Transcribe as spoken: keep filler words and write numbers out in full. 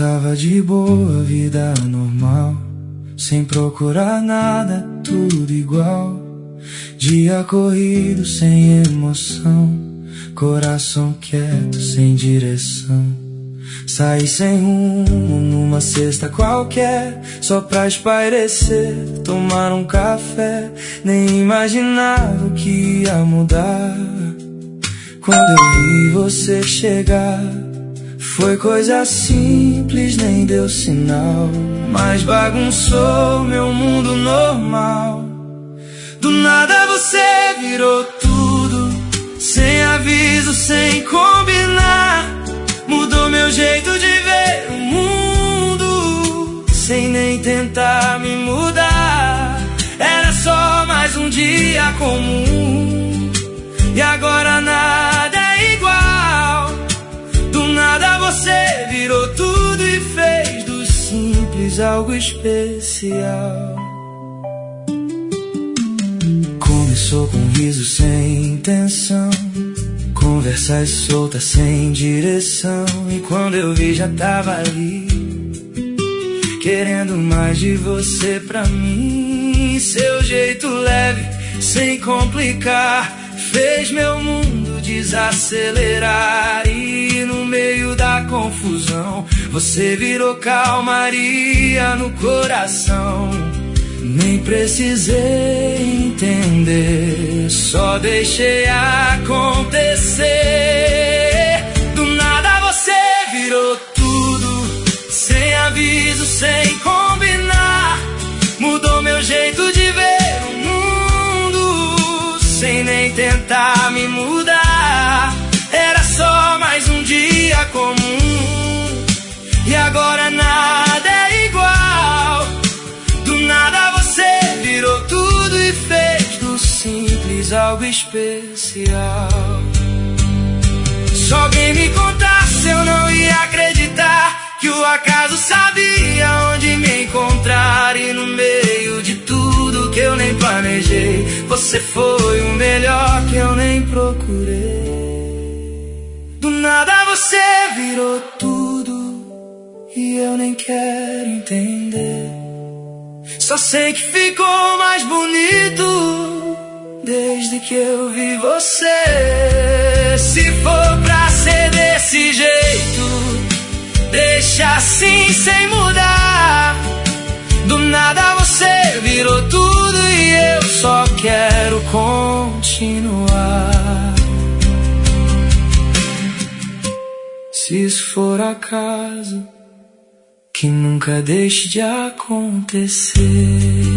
tava de boa, vida normal, sem procurar nada, tudo igual. Dia corrido, sem emoção, coração quieto, sem direção. Saí sem rumo numa sexta qualquer, só pra espairecer, tomar um café. Nem imaginava o que ia mudar. Quando eu vi você chegar, foi coisa simples, nem deu sinal, mas bagunçou meu mundo normal. Do nada você virou tudo, sem aviso, sem combinar. Mudou meu jeito de ver o mundo, sem nem tentar me mudar. Era só mais um dia comum, e agora nada é igual. Do nada você virou tudo e fez do simples algo especial. Começou com um riso sem intenção, conversas soltas sem direção. E quando eu vi já tava ali, querendo mais de você pra mim. Seu jeito leve, sem complicar, fez meu mundo desacelerar. E no meio da confusão, você virou calmaria no coração. Nem precisei entender, só deixei acontecer. Do nada você virou tudo, sem aviso, sem combinar. Mudou meu jeito de ver o mundo, sem nem tentar me mudar. Era só mais um dia comum, e agora nada é igual. Do nada você virou tudo e fez do simples algo especial. Se alguém me contasse, eu não ia acreditar que o acaso sabia onde me encontrar. E no meio de tudo que eu nem planejei, você foi o melhor que eu nem procurei. Do nada você virou tudo e eu nem quero entender. Só sei que ficou mais bonito desde que eu vi você. Se for pra ser desse jeito, deixa assim sem mudar. Do nada você virou tudo e eu só quero continuar. Se isso for acaso, que nunca deixe de acontecer.